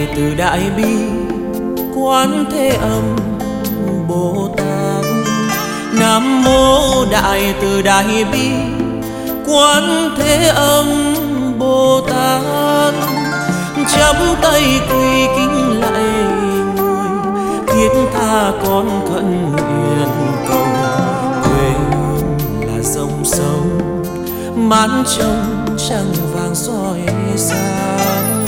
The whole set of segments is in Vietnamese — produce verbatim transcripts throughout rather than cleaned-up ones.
đại từ đại bi Quán Thế Âm Bồ Tát. Nam mô đại từ đại bi Quán Thế Âm Bồ Tát. Chắp tay quỳ kính lạy người, thiết tha con khẩn nguyện cầu. Quê hương là dòng sông mát trong trăng vàng soi sáng.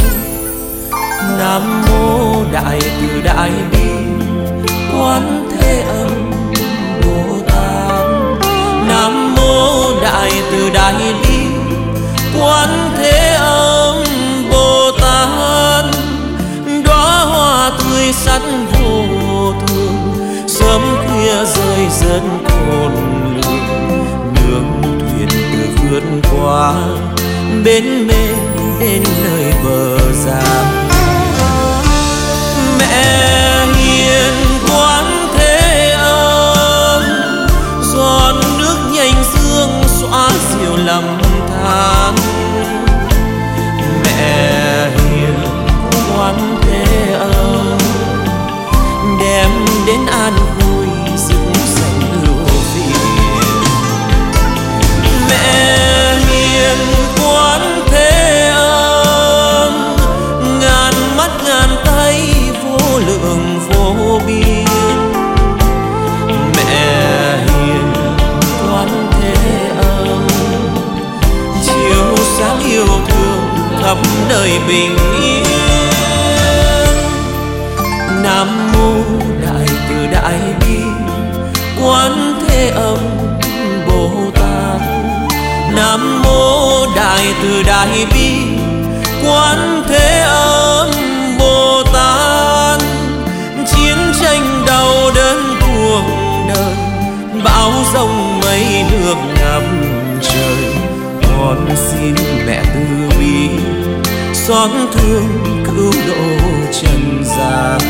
Nam mô đại từ đại bi Quán Thế Âm Bồ Tát. Nam mô đại từ đại bi Quán Thế Âm Bồ Tát. Đóa hoa tươi sắc vô thường, sớm khuya rơi dẫn khôn lường. Nương thuyền từ vượt qua bến mê đến nơi bờ giang. Mẹ hiền Quán Thế Âm, giọt nước nhanh sương xóa dịu lầm than. Mẹ hiền Quán Thế Âm, đem đến an vui dựng sanh ưu phiền. Mẹ hiền Quán Thế Âm, ngàn mắt ngàn tay vô lượng vô biên. Mẹ hiền Quán Thế Âm, chiếu sáng yêu thương khắp nơi bình yên. Nam mô đại từ đại bi Quán Thế Âm Bồ Tát. Nam mô đại từ đại bi Quán Thế Âm Bồ Tát. Chiến tranh đau đớn cuộc đời, bão giông mây nước ngập trời. Con xin mẹ từ bi xót thương cứu độ trần gian.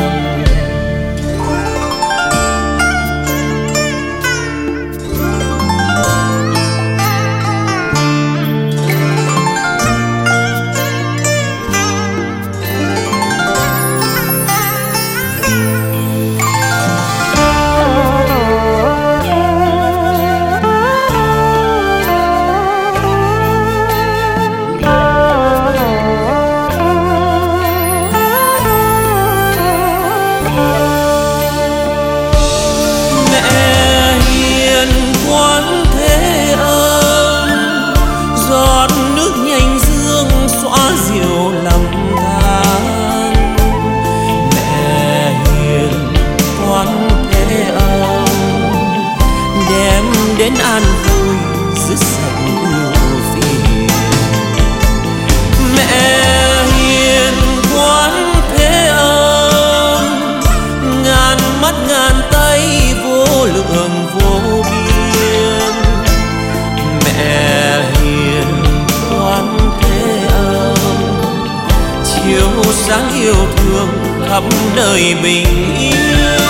Đến an vui dứt sạch ưu phiền. Mẹ hiền Quán Thế Âm, ngàn mắt ngàn tay vô lượng vô biên. Mẹ hiền Quán Thế Âm, chiếu sáng yêu thương khắp nơi bình yên.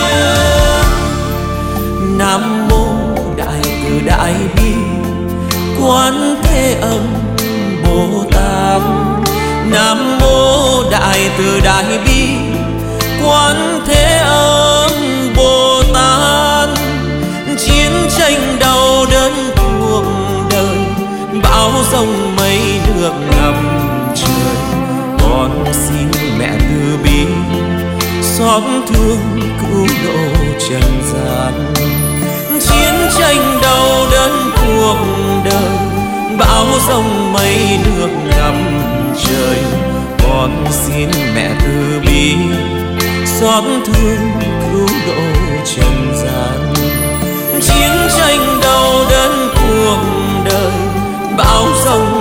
Nam mô đại từ đại bi Quán Thế Âm Bồ Tát. Nam mô đại từ đại bi Quán Thế Âm Bồ Tát. Chiến tranh đau đớn cuộc đời, bão giông mây nước ngập trời. Con xin mẹ từ bi xót thương cứu độ trần gian. Chiến tranh đau đớn cuộc đời, bão giông mây nước ngập trời. Con xin mẹ từ bi xót thương cứu độ trần gian. Chiến tranh đau đớn cuộc đời, bão giông